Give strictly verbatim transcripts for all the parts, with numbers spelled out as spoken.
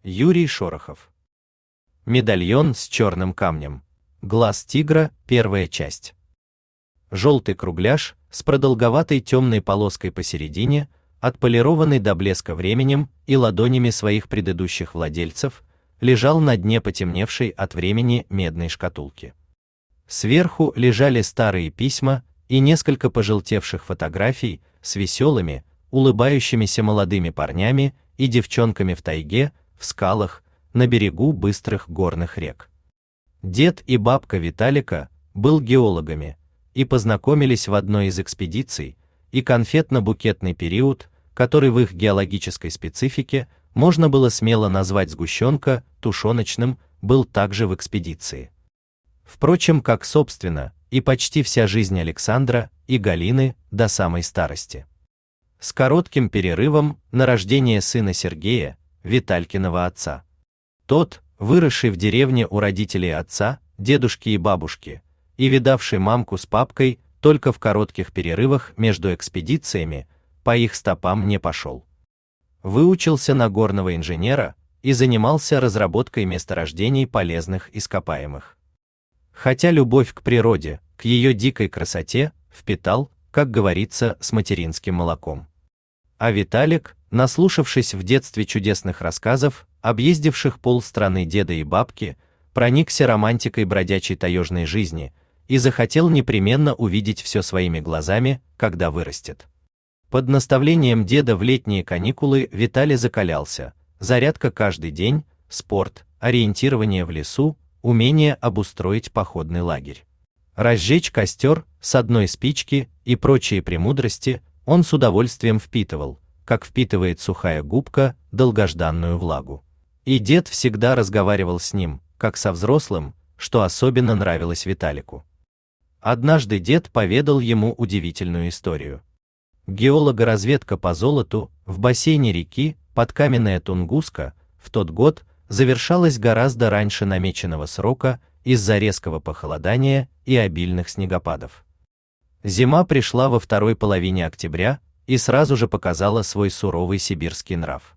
Юрий Шорохов. Медальон с черным камнем. Глаз тигра. Первая часть. Желтый кругляш с продолговатой темной полоской посередине, отполированный до блеска временем и ладонями своих предыдущих владельцев, лежал на дне потемневшей от времени медной шкатулки. Сверху лежали старые письма и несколько пожелтевших фотографий с веселыми, улыбающимися молодыми парнями и девчонками в тайге, в скалах, на берегу быстрых горных рек. Дед и бабка Виталика был геологами и познакомились в одной из экспедиций, и конфетно-букетный период, который в их геологической специфике можно было смело назвать сгущенка-тушеночным, был также в экспедиции. Впрочем, как собственно и почти вся жизнь Александра и Галины до самой старости. С коротким перерывом на рождение сына Сергея, Виталькиного отца. Тот, выросший в деревне у родителей отца, дедушки и бабушки, и видавший мамку с папкой только в коротких перерывах между экспедициями, по их стопам не пошел. Выучился на горного инженера и занимался разработкой месторождений полезных ископаемых. Хотя любовь к природе, к ее дикой красоте, впитал, как говорится, с материнским молоком. А Виталик, наслушавшись в детстве чудесных рассказов, объездивших полстраны деда и бабки, проникся романтикой бродячей таежной жизни и захотел непременно увидеть все своими глазами, когда вырастет. Под наставлением деда в летние каникулы Виталий закалялся: зарядка каждый день, спорт, ориентирование в лесу, умение обустроить походный лагерь, разжечь костер с одной спички и прочие премудрости он с удовольствием впитывал, как впитывает сухая губка долгожданную влагу. И дед всегда разговаривал с ним, как со взрослым, что особенно нравилось Виталику. Однажды дед поведал ему удивительную историю. Геолого-разведка по золоту в бассейне реки Подкаменная Тунгуска в тот год завершалась гораздо раньше намеченного срока из-за резкого похолодания и обильных снегопадов. Зима пришла во второй половине октября и сразу же показала свой суровый сибирский нрав.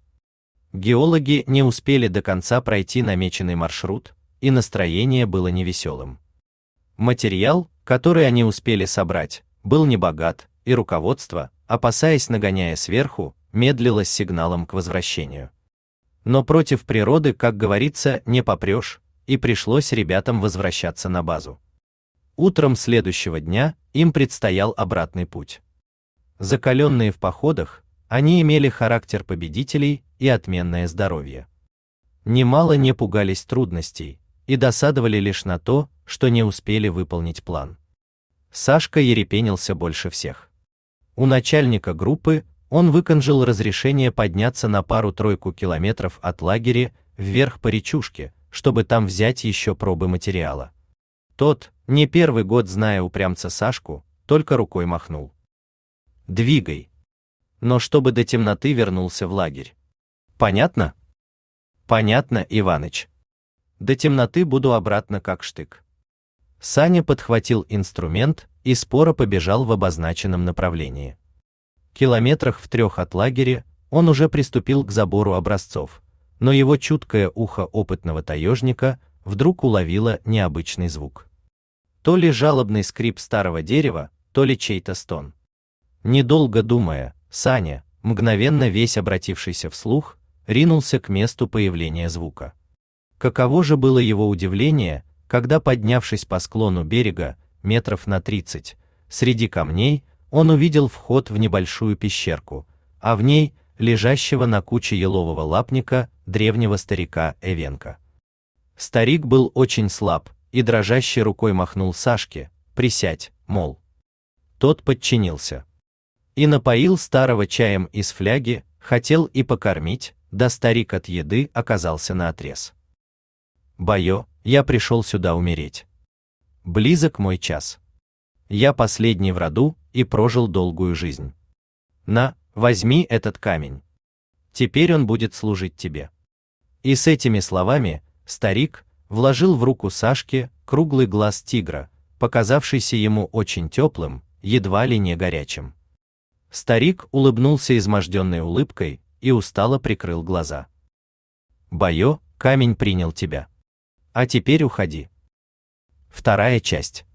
Геологи не успели до конца пройти намеченный маршрут, и настроение было невеселым. Материал, который они успели собрать, был небогат, и руководство, опасаясь нагоняя сверху, медлило с сигналом к возвращению. Но против природы, как говорится, не попрешь, и пришлось ребятам возвращаться на базу. Утром следующего дня им предстоял обратный путь. Закаленные в походах, они имели характер победителей и отменное здоровье. Немало не пугались трудностей и досадовали лишь на то, что не успели выполнить план. Сашка ерепенился больше всех. У начальника группы он выконжил разрешение подняться на пару-тройку километров от лагеря вверх по речушке, чтобы там взять еще пробы материала. Тот, не первый год зная упрямца Сашку, только рукой махнул. Двигай. Но чтобы до темноты вернулся в лагерь. Понятно? Понятно, Иваныч. До темноты буду обратно как штык. Саня подхватил инструмент и споро побежал в обозначенном направлении. Километрах в трех от лагеря он уже приступил к забору образцов, но его чуткое ухо опытного таежника вдруг уловило необычный звук. То ли жалобный скрип старого дерева, то ли чей-то стон. Недолго думая, Саня, мгновенно весь обратившийся вслух, ринулся к месту появления звука. Каково же было его удивление, когда, поднявшись по склону берега, метров на тридцать, среди камней, он увидел вход в небольшую пещерку, а в ней лежащего на куче елового лапника древнего старика Эвенка. Старик был очень слаб и дрожащей рукой махнул Сашке: «Присядь, мол». Тот подчинился. И напоил старого чаем из фляги, хотел и покормить, да старик от еды оказался наотрез. «Байо, я пришел сюда умереть. Близок мой час. Я последний в роду и прожил долгую жизнь. На, возьми этот камень. Теперь он будет служить тебе». И с этими словами старик вложил в руку Сашке круглый глаз тигра, показавшийся ему очень теплым, едва ли не горячим. Старик улыбнулся изможденной улыбкой и устало прикрыл глаза. Байо, камень принял тебя. А теперь уходи. Вторая часть.